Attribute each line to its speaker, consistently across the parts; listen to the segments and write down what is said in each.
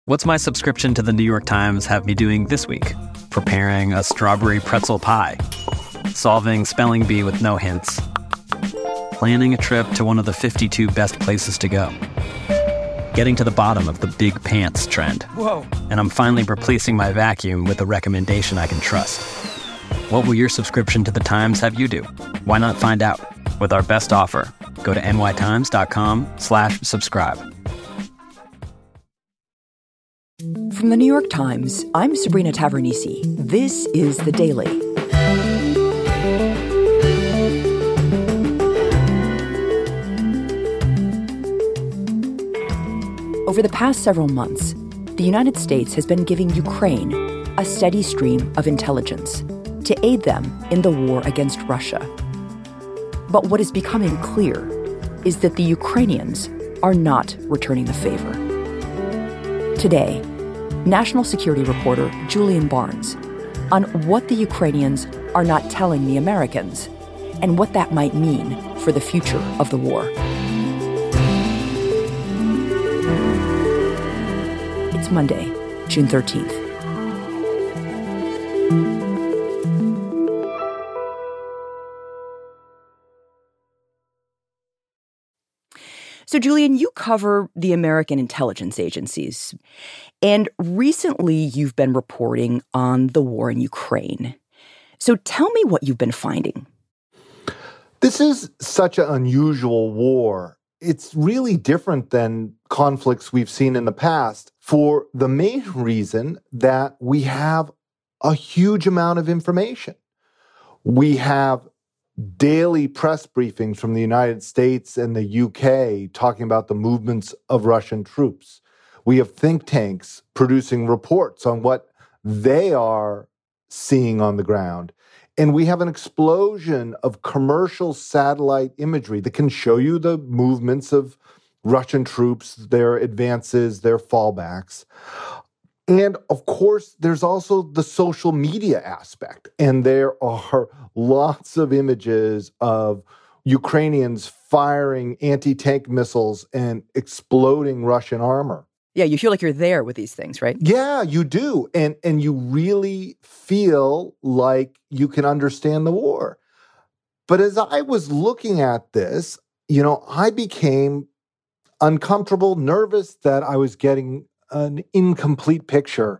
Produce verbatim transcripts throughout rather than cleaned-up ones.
Speaker 1: What's my subscription to the New York Times have me doing this week? Preparing a strawberry pretzel pie, solving spelling bee with no hints, planning a trip to one of the fifty-two best places to go, getting to the bottom of the big pants trend.
Speaker 2: Whoa.
Speaker 1: And I'm finally replacing my vacuum with a recommendation I can trust. What will your subscription to the Times have you do? Why not find out? With our best offer, go to nytimes.com slash subscribe.
Speaker 3: From the New York Times, I'm Sabrina Tavernise. This is The Daily. Over the past several months, the United States has been giving Ukraine a steady stream of intelligence to aid them in the war against Russia. But what is becoming clear is that the Ukrainians are not returning the favor. Today, national security reporter Julian Barnes on what the Ukrainians are not telling the Americans and what that might mean for the future of the war. It's Monday, June thirteenth. So, Julian, you cover the American intelligence agencies, and recently you've been reporting on the war in Ukraine. So tell me what you've been finding.
Speaker 4: This is such an unusual war. It's really different than conflicts we've seen in the past for the main reason that we have a huge amount of information. We have daily press briefings from the United States and the U K talking about the movements of Russian troops. We have think tanks producing reports on what they are seeing on the ground. And we have an explosion of commercial satellite imagery that can show you the movements of Russian troops, their advances, their fallbacks. And of course, there's also the social media aspect. And there are lots of images of Ukrainians firing anti-tank missiles and exploding Russian armor.
Speaker 3: Yeah, you feel like you're there with these things, right?
Speaker 4: Yeah, you do. And, and you really feel like you can understand the war. But as I was looking at this, you know, I became uncomfortable, nervous that I was getting an incomplete picture.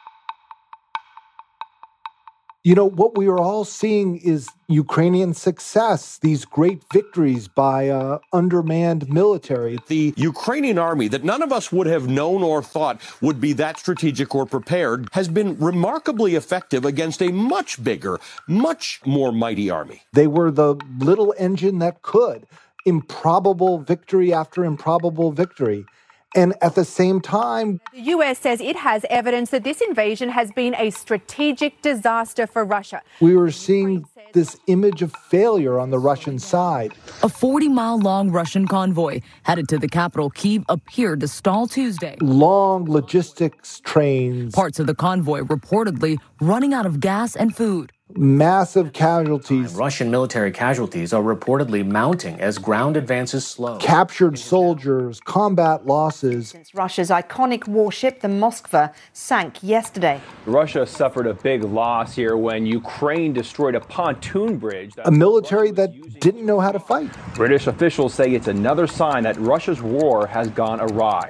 Speaker 4: You know, what we are all seeing is Ukrainian success, these great victories by uh, undermanned military.
Speaker 5: The Ukrainian army that none of us would have known or thought would be that strategic or prepared has been remarkably effective against a much bigger, much more mighty army.
Speaker 4: They were the little engine that could. Improbable victory after improbable victory. And at the same time,
Speaker 6: the U S says it has evidence that this invasion has been a strategic disaster for Russia.
Speaker 4: We were seeing this image of failure on the Russian side.
Speaker 7: A forty-mile-long Russian convoy headed to the capital, Kyiv, appeared to stall Tuesday.
Speaker 4: Long logistics trains.
Speaker 7: Parts of the convoy reportedly running out of gas and food.
Speaker 4: Massive casualties.
Speaker 8: Russian military casualties are reportedly mounting as ground advances slow.
Speaker 4: Captured soldiers, combat losses.
Speaker 9: Since Russia's iconic warship, the Moskva, sank yesterday.
Speaker 2: Russia suffered a big loss here when Ukraine destroyed a pontoon bridge.
Speaker 4: A military that didn't know how to fight.
Speaker 2: British officials say it's another sign that Russia's war has gone awry.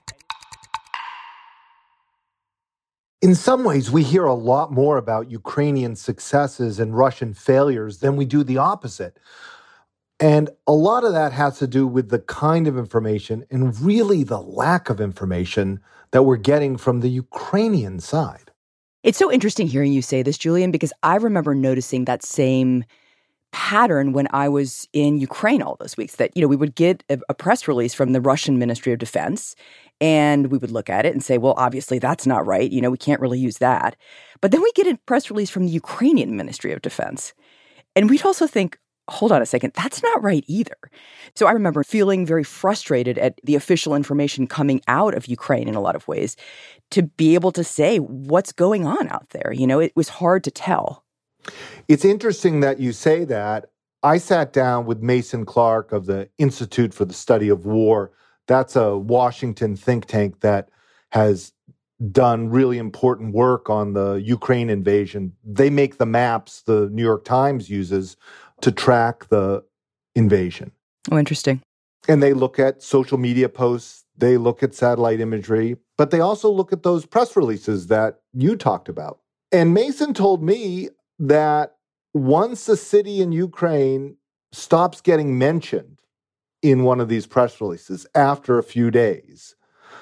Speaker 4: In some ways, we hear a lot more about Ukrainian successes and Russian failures than we do the opposite. And a lot of that has to do with the kind of information and really the lack of information that we're getting from the Ukrainian side.
Speaker 3: It's so interesting hearing you say this, Julian, because I remember noticing that same pattern when I was in Ukraine all those weeks, that, you know, we would get a, a press release from the Russian Ministry of Defense, and we would look at it and say, well, obviously that's not right. You know, we can't really use that. But then we get a press release from the Ukrainian Ministry of Defense, and we'd also think, hold on a second, that's not right either. So I remember feeling very frustrated at the official information coming out of Ukraine in a lot of ways to be able to say what's going on out there. You know, it was hard to tell.
Speaker 4: It's interesting that you say that. I sat down with Mason Clark of the Institute for the Study of War. That's a Washington think tank that has done really important work on the Ukraine invasion. They make the maps the New York Times uses to track the invasion.
Speaker 3: Oh, interesting.
Speaker 4: And they look at social media posts, they look at satellite imagery, but they also look at those press releases that you talked about. And Mason told me that once a city in Ukraine stops getting mentioned in one of these press releases after a few days,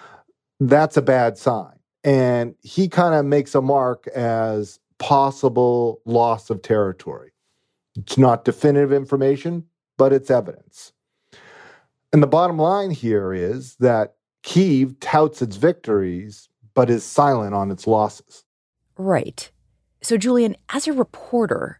Speaker 4: that's a bad sign. And he kind of makes a mark as possible loss of territory. It's not definitive information, but it's evidence. And the bottom line here is that Kyiv touts its victories, but is silent on its losses.
Speaker 3: Right. So, Julian, as a reporter,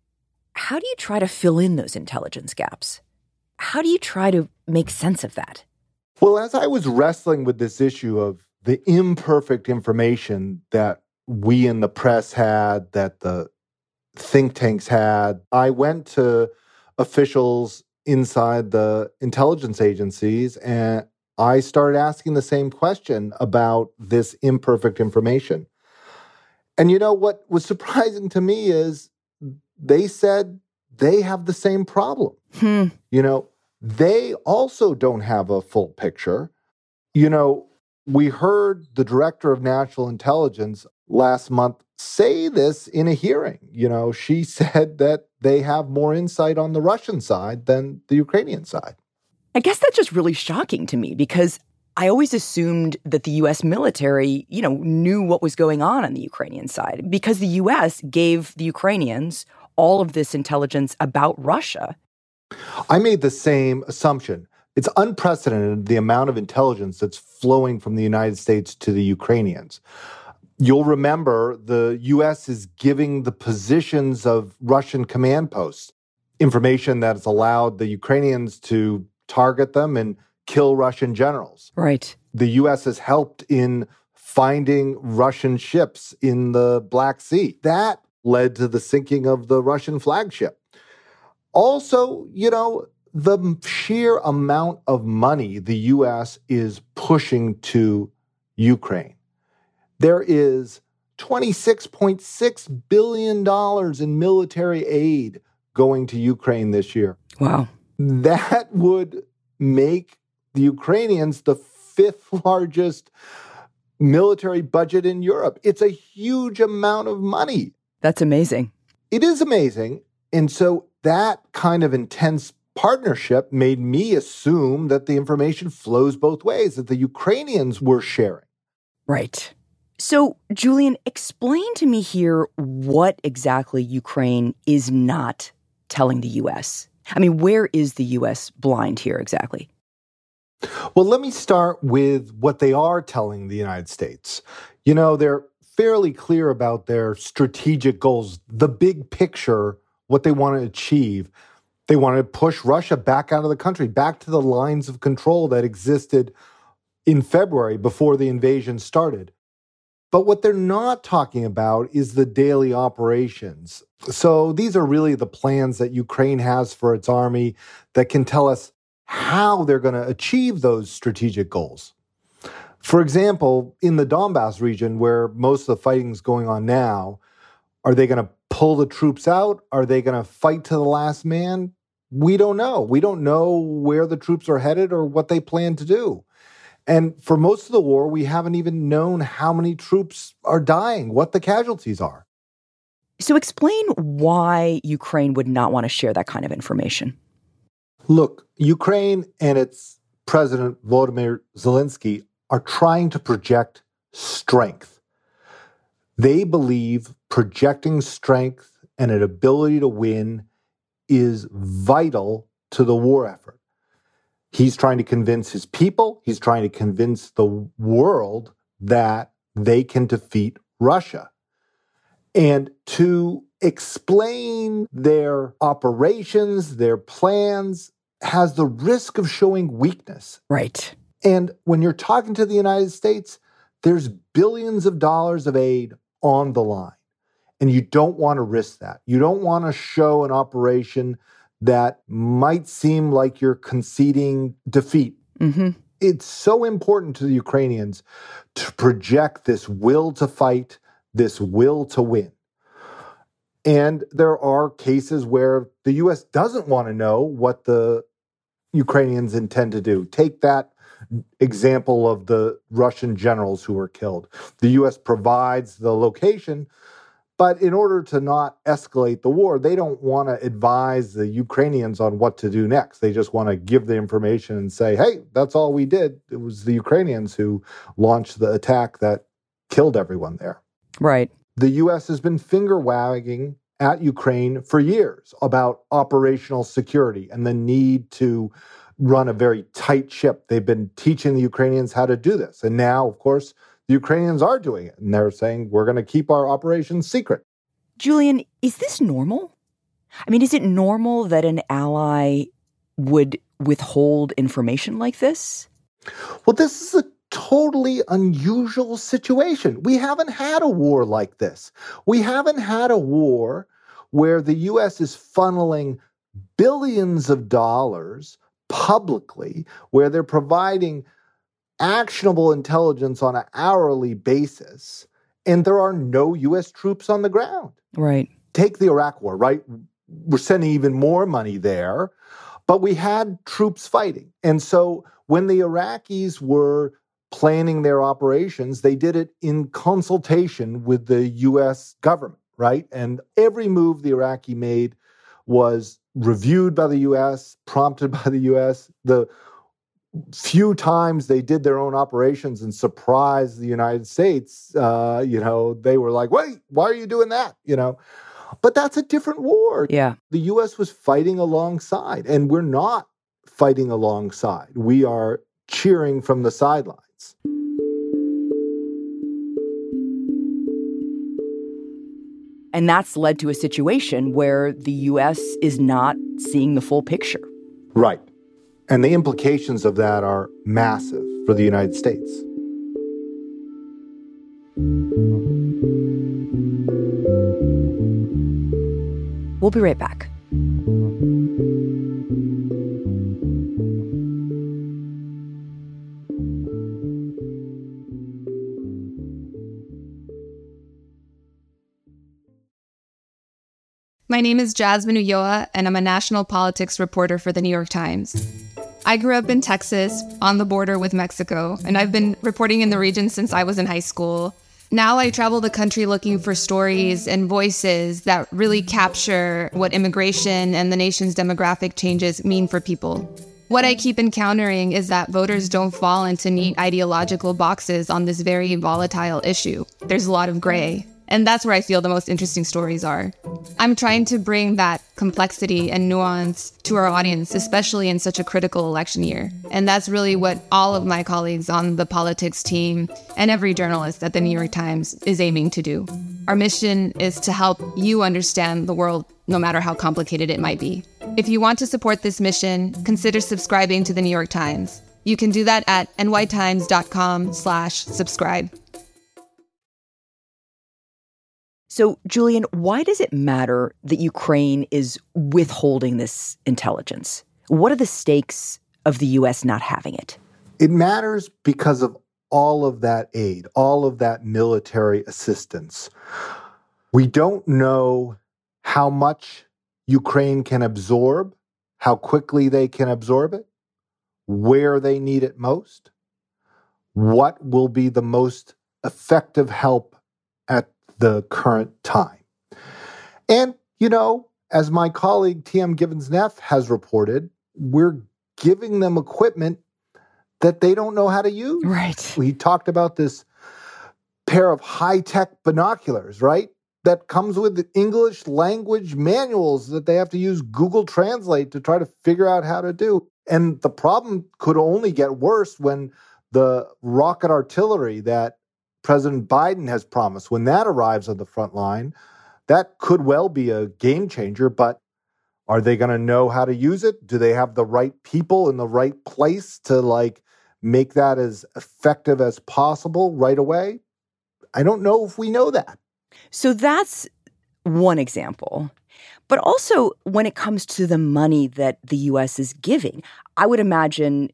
Speaker 3: how do you try to fill in those intelligence gaps? How do you try to make sense of that?
Speaker 4: Well, as I was wrestling with this issue of the imperfect information that we in the press had, that the think tanks had, I went to officials inside the intelligence agencies and I started asking the same question about this imperfect information. And you know what was surprising to me is they said they have the same problem.
Speaker 3: Hmm.
Speaker 4: You know, they also don't have a full picture. You know, we heard the director of national intelligence last month say this in a hearing. You know, she said that they have more insight on the Russian side than the Ukrainian side.
Speaker 3: I guess that's just really shocking to me because I always assumed that the U S military, you know, knew what was going on on the Ukrainian side because the U S gave the Ukrainians all of this intelligence about Russia.
Speaker 4: I made the same assumption. It's unprecedented, the amount of intelligence that's flowing from the United States to the Ukrainians. You'll remember the U S is giving the positions of Russian command posts information that has allowed the Ukrainians to target them and kill Russian generals.
Speaker 3: Right.
Speaker 4: The U S has helped in finding Russian ships in the Black Sea. That led to the sinking of the Russian flagship. Also, you know, the sheer amount of money the U S is pushing to Ukraine. There is twenty-six point six billion dollars in military aid going to Ukraine this year.
Speaker 3: Wow.
Speaker 4: That would make the Ukrainians the fifth largest military budget in Europe. It's a huge amount of money.
Speaker 3: That's amazing.
Speaker 4: It is amazing. And so that kind of intense partnership made me assume that the information flows both ways, that the Ukrainians were sharing.
Speaker 3: Right. So, Julian, explain to me here what exactly Ukraine is not telling the U S. I mean, where is the U S blind here exactly?
Speaker 4: Well, let me start with what they are telling the United States. You know, they're fairly clear about their strategic goals, the big picture, what they want to achieve. They want to push Russia back out of the country, back to the lines of control that existed in February before the invasion started. But what they're not talking about is the daily operations. So these are really the plans that Ukraine has for its army that can tell us how they're going to achieve those strategic goals. For example, in the Donbass region, where most of the fighting is going on now, are they going to pull the troops out? Are they going to fight to the last man? We don't know. We don't know where the troops are headed or what they plan to do. And for most of the war, we haven't even known how many troops are dying, what the casualties are.
Speaker 3: So explain why Ukraine would not want to share that kind of information.
Speaker 4: Look, Ukraine and its president, Volodymyr Zelensky, are trying to project strength. They believe projecting strength and an ability to win is vital to the war effort. He's trying to convince his people, he's trying to convince the world that they can defeat Russia. And to explain their operations, their plans, has the risk of showing weakness.
Speaker 3: Right.
Speaker 4: And when you're talking to the United States, there's billions of dollars of aid on the line. And you don't want to risk that. You don't want to show an operation that might seem like you're conceding defeat.
Speaker 3: Mm-hmm.
Speaker 4: It's so important to the Ukrainians to project this will to fight, this will to win. And there are cases where the U S doesn't want to know what the Ukrainians intend to do. Take that example of the Russian generals who were killed. The U S provides the location, but in order to not escalate the war, they don't want to advise the Ukrainians on what to do next. They just want to give the information and say, hey, that's all we did. It was the Ukrainians who launched the attack that killed everyone there.
Speaker 3: Right.
Speaker 4: The U S has been finger-wagging at Ukraine for years about operational security and the need to run a very tight ship. They've been teaching the Ukrainians how to do this. And now, of course, the Ukrainians are doing it. And they're saying, we're going to keep our operations secret.
Speaker 3: Julian, is this normal? I mean, is it normal that an ally would withhold information like this?
Speaker 4: Well, this is a totally unusual situation. We haven't had a war like this. We haven't had a war where the U S is funneling billions of dollars publicly, where they're providing actionable intelligence on an hourly basis, and there are no U S troops on the ground.
Speaker 3: Right.
Speaker 4: Take the Iraq War, right? We're sending even more money there, but we had troops fighting. And so when the Iraqis were planning their operations, they did it in consultation with the U S government, right? And every move the Iraqi made was reviewed by the U S, prompted by the U S. The few times they did their own operations and surprised the United States, uh, you know, they were like, wait, why are you doing that? You know, but that's a different war.
Speaker 3: Yeah.
Speaker 4: The U S was fighting alongside, and we're not fighting alongside. We are cheering from the sidelines.
Speaker 3: And that's led to a situation where the U S is not seeing the full picture.
Speaker 4: Right. And the implications of that are massive for the United States.
Speaker 3: We'll be right back.
Speaker 10: My name is Jasmine Ulloa, and I'm a national politics reporter for The New York Times. I grew up in Texas, on the border with Mexico, and I've been reporting in the region since I was in high school. Now I travel the country looking for stories and voices that really capture what immigration and the nation's demographic changes mean for people. What I keep encountering is that voters don't fall into neat ideological boxes on this very volatile issue. There's a lot of gray. And that's where I feel the most interesting stories are. I'm trying to bring that complexity and nuance to our audience, especially in such a critical election year. And that's really what all of my colleagues on the politics team and every journalist at the New York Times is aiming to do. Our mission is to help you understand the world, no matter how complicated it might be. If you want to support this mission, consider subscribing to the New York Times. You can do that at nytimes.com slash subscribe.
Speaker 3: So, Julian, why does it matter that Ukraine is withholding this intelligence? What are the stakes of the U S not having it?
Speaker 4: It matters because of all of that aid, all of that military assistance. We don't know how much Ukraine can absorb, how quickly they can absorb it, where they need it most, what will be the most effective help at the current time. And, you know, as my colleague T M Gibbons-Neff has reported, we're giving them equipment that they don't know how to use.
Speaker 3: Right.
Speaker 4: We talked about this pair of high-tech binoculars, right? That comes with English language manuals that they have to use Google Translate to try to figure out how to do. And the problem could only get worse when the rocket artillery that President Biden has promised, when that arrives on the front line, that could well be a game changer, but are they going to know how to use it? Do they have the right people in the right place to like make that as effective as possible right away? I don't know if we know that.
Speaker 3: So that's one example. But also when it comes to the money that the U S is giving, I would imagine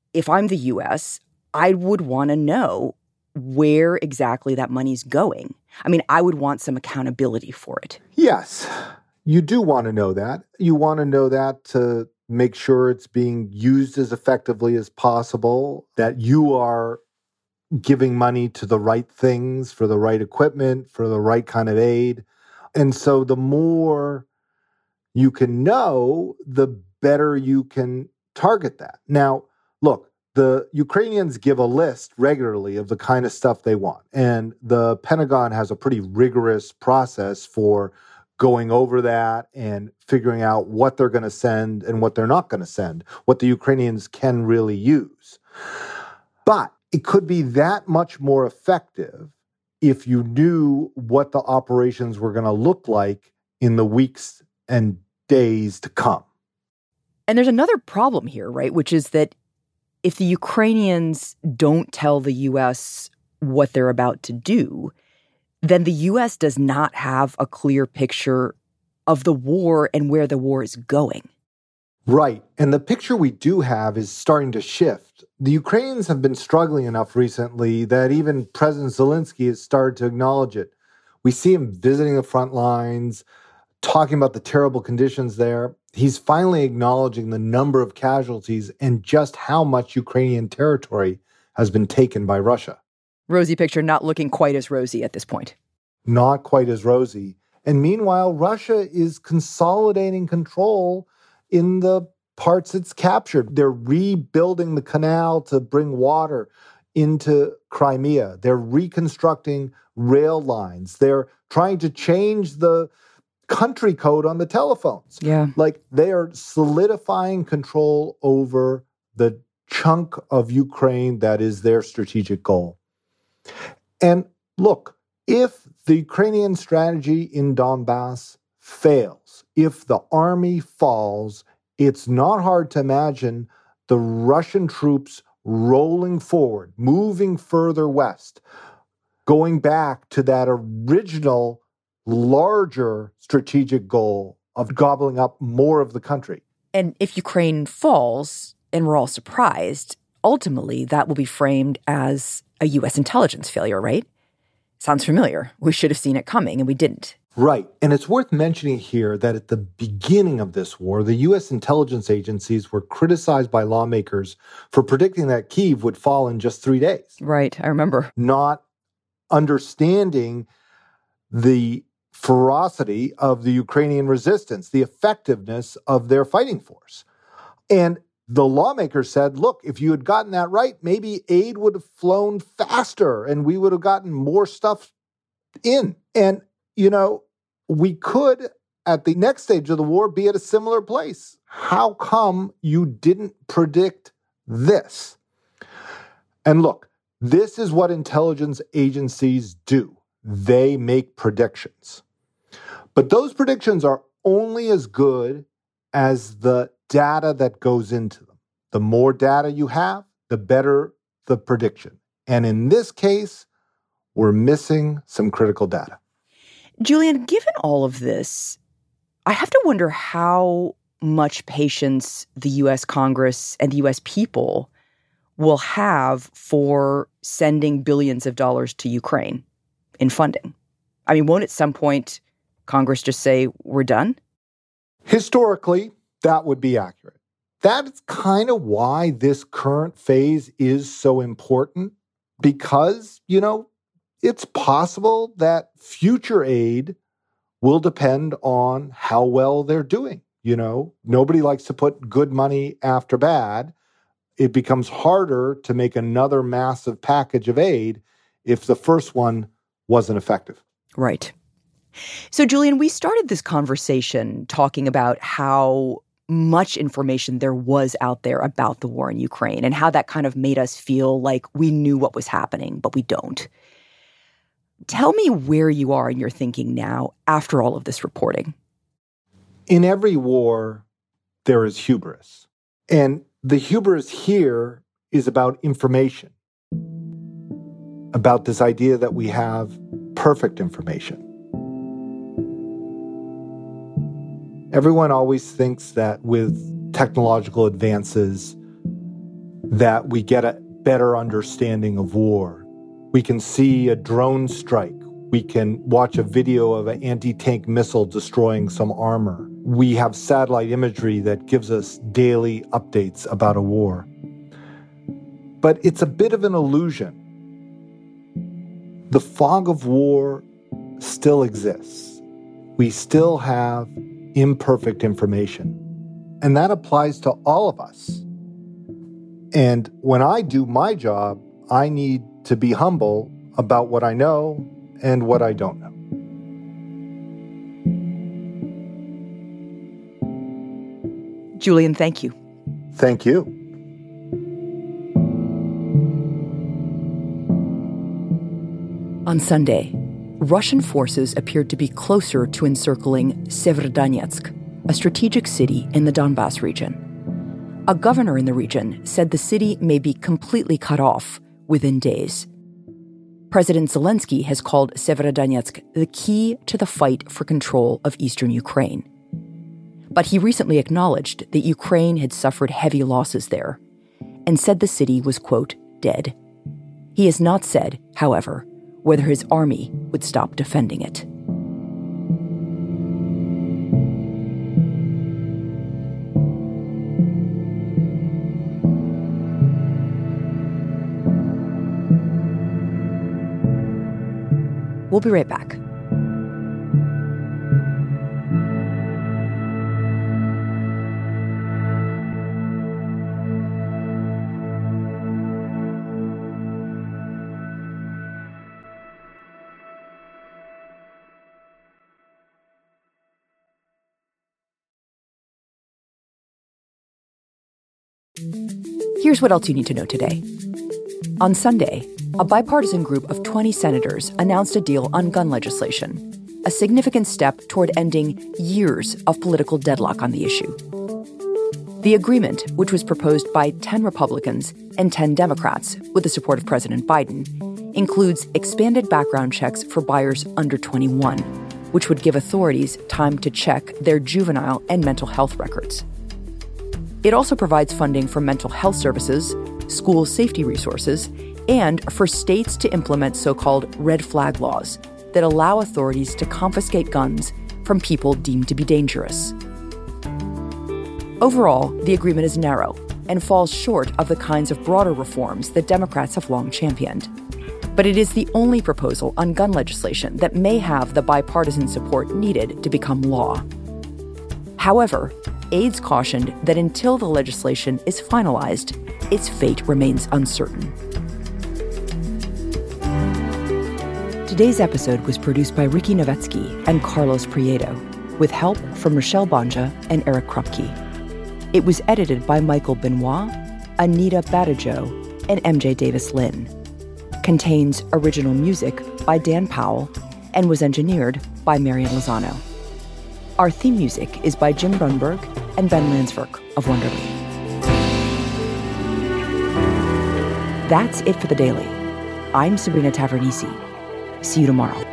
Speaker 3: if I'm the U S, I would want to know where exactly that money's going. I mean, I would want some accountability for it.
Speaker 4: Yes, you do want to know that. You want to know that to make sure it's being used as effectively as possible, that you are giving money to the right things, for the right equipment, for the right kind of aid. And so the more you can know, the better you can target that. Now, look, the Ukrainians give a list regularly of the kind of stuff they want. And the Pentagon has a pretty rigorous process for going over that and figuring out what they're going to send and what they're not going to send, what the Ukrainians can really use. But it could be that much more effective if you knew what the operations were going to look like in the weeks and days to come.
Speaker 3: And there's another problem here, right? Which is that if the Ukrainians don't tell the U S what they're about to do, then the U S does not have a clear picture of the war and where the war is going.
Speaker 4: Right. And the picture we do have is starting to shift. The Ukrainians have been struggling enough recently that even President Zelensky has started to acknowledge it. We see him visiting the front lines, talking about the terrible conditions there. He's finally acknowledging the number of casualties and just how much Ukrainian territory has been taken by Russia.
Speaker 3: Rosy picture not looking quite as rosy at this point.
Speaker 4: Not quite as rosy. And meanwhile, Russia is consolidating control in the parts it's captured. They're rebuilding the canal to bring water into Crimea. They're reconstructing rail lines. They're trying to change the country code on the telephones.
Speaker 3: Yeah.
Speaker 4: Like, they are solidifying control over the chunk of Ukraine that is their strategic goal. And look, if the Ukrainian strategy in Donbass fails, if the army falls, it's not hard to imagine the Russian troops rolling forward, moving further west, going back to that original, larger strategic goal of gobbling up more of the country.
Speaker 3: And if Ukraine falls, and we're all surprised, ultimately that will be framed as a U S intelligence failure, right? Sounds familiar. We should have seen it coming, and we didn't.
Speaker 4: Right. And it's worth mentioning here that at the beginning of this war, the U S intelligence agencies were criticized by lawmakers for predicting that Kyiv would fall in just three days.
Speaker 3: Right. I remember.
Speaker 4: Not understanding the ferocity of the Ukrainian resistance, the effectiveness of their fighting force. And the lawmakers said, look, if you had gotten that right, maybe aid would have flown faster and we would have gotten more stuff in. And, you know, we could, at the next stage of the war, be at a similar place. How come you didn't predict this? And look, this is what intelligence agencies do. They make predictions. But those predictions are only as good as the data that goes into them. The more data you have, the better the prediction. And in this case, we're missing some critical data.
Speaker 3: Julian, given all of this, I have to wonder how much patience the U S Congress and the U S people will have for sending billions of dollars to Ukraine in funding. I mean, won't at some point Congress just say, we're done?
Speaker 4: Historically, that would be accurate. That's kind of why this current phase is so important, because, you know, it's possible that future aid will depend on how well they're doing. You know, nobody likes to put good money after bad. It becomes harder to make another massive package of aid if the first one wasn't effective.
Speaker 3: Right. So, Julian, we started this conversation talking about how much information there was out there about the war in Ukraine and how that kind of made us feel like we knew what was happening, but we don't. Tell me where you are in your thinking now after all of this reporting.
Speaker 4: In every war, there is hubris. And the hubris here is about information, about this idea that we have perfect information. Everyone always thinks that with technological advances, that we get a better understanding of war. We can see a drone strike. We can watch a video of an anti-tank missile destroying some armor. We have satellite imagery that gives us daily updates about a war. But it's a bit of an illusion. The fog of war still exists. We still have imperfect information. And that applies to all of us. And when I do my job, I need to be humble about what I know and what I don't know.
Speaker 3: Julian, thank you.
Speaker 4: Thank you.
Speaker 3: On Sunday, Russian forces appeared to be closer to encircling Severodonetsk, a strategic city in the Donbas region. A governor in the region said the city may be completely cut off within days. President Zelensky has called Severodonetsk the key to the fight for control of eastern Ukraine. But he recently acknowledged that Ukraine had suffered heavy losses there and said the city was, quote, dead. He has not said, however, whether his army would stop defending it. We'll be right back. Here's what else you need to know today. On Sunday, a bipartisan group of twenty senators announced a deal on gun legislation, a significant step toward ending years of political deadlock on the issue. The agreement, which was proposed by ten Republicans and ten Democrats with the support of President Biden, includes expanded background checks for buyers under twenty-one, which would give authorities time to check their juvenile and mental health records. It also provides funding for mental health services, school safety resources, and for states to implement so-called red flag laws that allow authorities to confiscate guns from people deemed to be dangerous. Overall, the agreement is narrow and falls short of the kinds of broader reforms that Democrats have long championed. But it is the only proposal on gun legislation that may have the bipartisan support needed to become law. However, aides cautioned that until the legislation is finalized, its fate remains uncertain. Today's episode was produced by Ricky Novetsky and Carlos Prieto, with help from Rochelle Banja and Eric Krupke. It was edited by Michael Benoit, Anita Badajo, and M J Davis-Lynn. Contains original music by Dan Powell and was engineered by Marian Lozano. Our theme music is by Jim Brunberg and Ben Landsverk of Wonderly. That's it for The Daily. I'm Sabrina Tavernisi. See you tomorrow.